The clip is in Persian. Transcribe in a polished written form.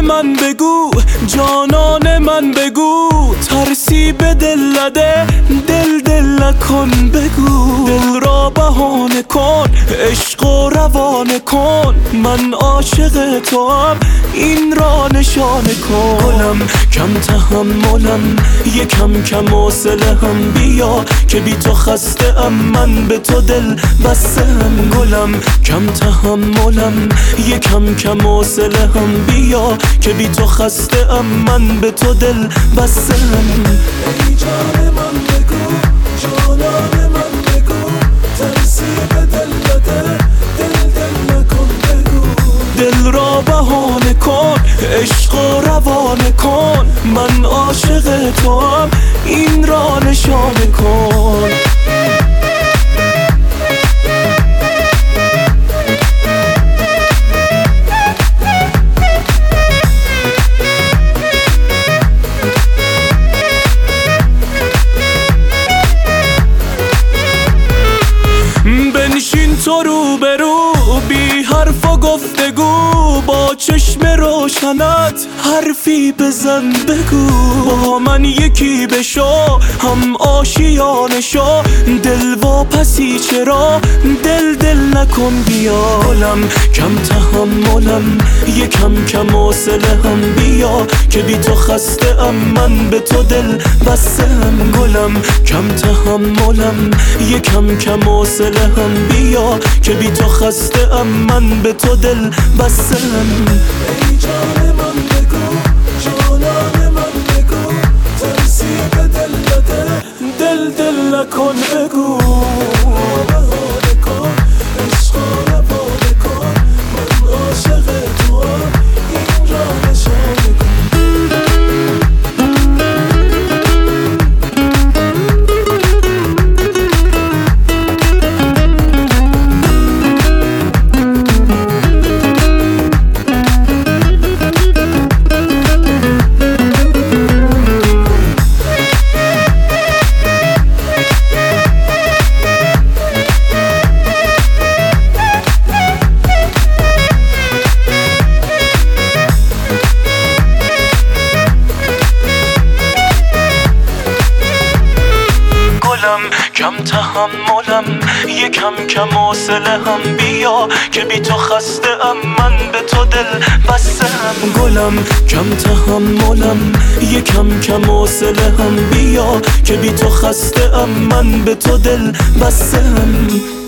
من بگو، جانان من بگو، ترسی به دل نده، دل نکن بگو. دل را بهانه کن، عشق و روانه کن، من عاشق تو هم، این را نشانه کن. گلم کم تحملم، یکم کم حوصله هم، بیا که بی تو خسته ام، من به تو دل بسته ام. گلم کم تحملم، یکم کم حوصله هم، بیا که بی تو خسته ام، من به تو دل بسته ام. ای جان من بگو، جانان من بگو، ترسی به دل نده، دل نکن بگو. دل را بهانه کن، عشق و روانه کن، من عاشق تو هم، این را نشانه کن. بنشین تو روبرو، بی حرف و گفتگو، با چشم روشنت حرفی بزن بگو. با من یکی بشو، هم آشیانه شو، دل واپسی چرا، دل نکن بیا. گلم کم تحملم، یکم کم حوصله هم، بیا که بی تو خسته ام، من به تو دل بسته ام. گلم کم تحملم، یکم کم حوصله هم، بیا که بی تو خسته ام، من به تو دل بسته ام. ای جان من بگو، جانان من بگو، ترسی به دل نده، دل نکن بگو. بهانه کن، عشق و روانه کن، من عاشق تو هم، این را نشانه کن. کم تحملم، یکم کم حوصله هم، بیا که بی تو خسته ام، من به تو دل بسته ام. گلم کم تحملم، یکم کم حوصله هم، بیا که بی تو خسته ام، من به تو دل بسته ام.